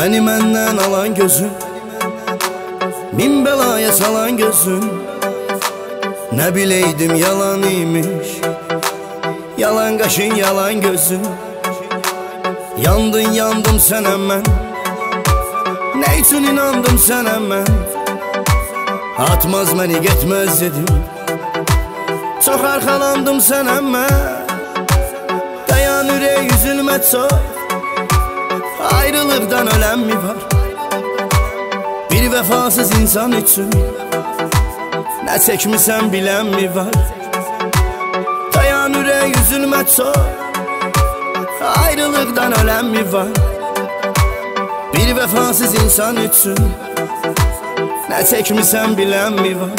Məni məndən alan gözün, min belaya salan gözün. Nə bileydim yalan imiş, yalan qaşın, yalan gözün. Yandın yandım sənə mən, nə üçün inandım sənə mən. Atmaz məni getməz dedim, çox arxalandım sənə mən. Dayan ürək üzülmə çox, ayrılıqdan ölən mi var? Bir vəfasız insan üçün nə çəkmisən bilən mi var? Dayan ürək üzülmə çox, ayrılıqdan ölən mi var? Bir vəfasız insan üçün nə çəkmisən bilən mi var?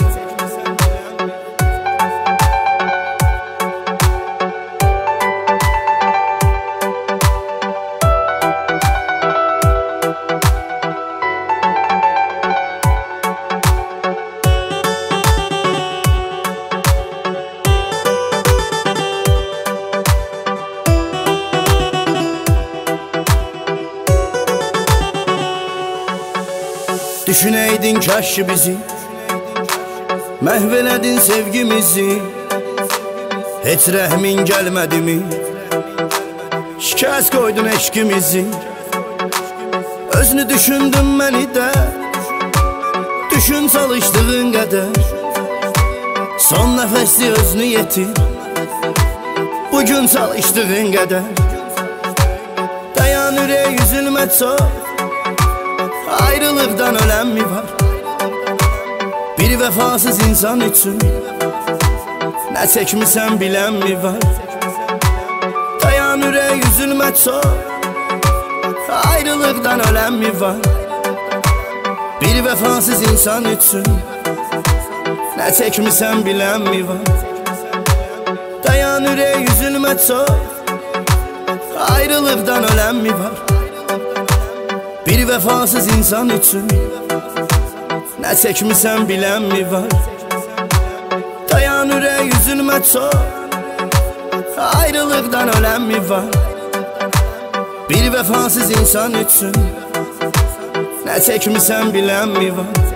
Düşünəydin kaş ki bizi, məhv elədin sevgimizi. Heç rəhmin gəlmədi mi? Şikəst qoydun eşqimizi. Özünü düşündün məni də, düşün çalışdığın qədər. Son nəfəsli özünü yetir, bugün çalışdığın qədər. Dayan ürək üzülmə çox, ayrılıqdan ölən mi var? Bir vəfasız insan üçün nə çəkmisən bilən mi var? Dayan ürək üzülmə çox, ayrılıqdan ölən mi var? Bir vəfasız insan üçün nə çəkmisən bilən mi var? Dayan ürək üzülmə çox, ayrılıqdan ölən mi var? Bir vəfasız insan üçün nə çəkmisən bilən mi var? Dayan ürək üzülmə çox, ayrılıqdan ölən mi var? Bir vəfasız insan üçün nə çəkmisən bilən mi var?